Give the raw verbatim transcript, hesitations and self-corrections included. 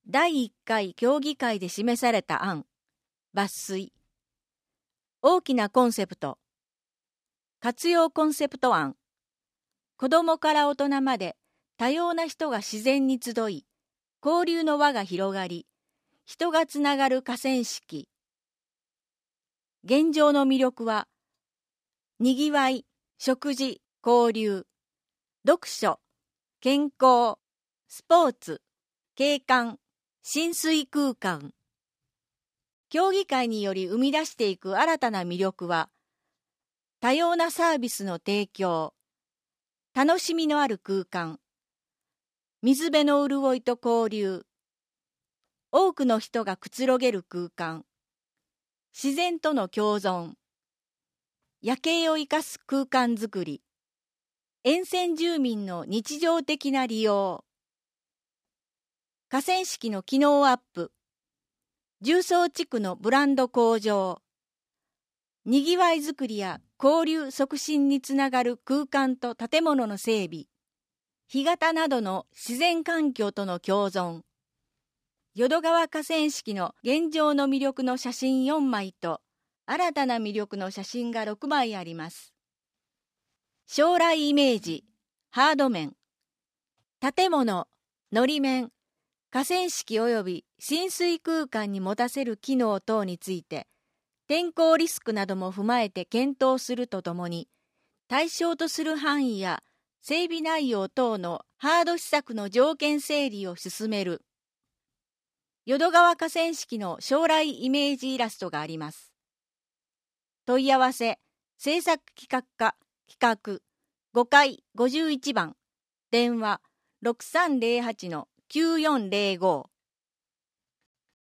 だいいっかい協議会で示された案、抜粋。大きなコンセプト。活用コンセプト案。子どもから大人まで多様な人が自然に集い、交流の輪が広がり、人がつながる河川敷。現状の魅力は、にぎわい、食事、交流、読書、健康、スポーツ、景観、親水空間。協議会により生み出していく新たな魅力は、多様なサービスの提供、楽しみのある空間、水辺の潤いと交流、多くの人がくつろげる空間、自然との共存、夜景を生かす空間づくり、沿線住民の日常的な利用、河川敷の機能アップ、重曹地区のブランド向上、にぎわいづくりや交流促進につながる空間と建物の整備、干潟などの自然環境との共存、淀川河川敷の現状の魅力の写真よんまいと、新たな魅力の写真がろくまいあります。将来イメージ、ハード面、建物、のり面、河川敷及び浸水空間に持たせる機能等について、天候リスクなども踏まえて検討するとともに、対象とする範囲や整備内容等のハード施策の条件整理を進める。淀川河川敷の将来イメージイラストがあります。問い合わせ、制作企画課、企画、ごかいごじゅういちばん、電話ろくさんぜろはちのきゅうよんぜろご。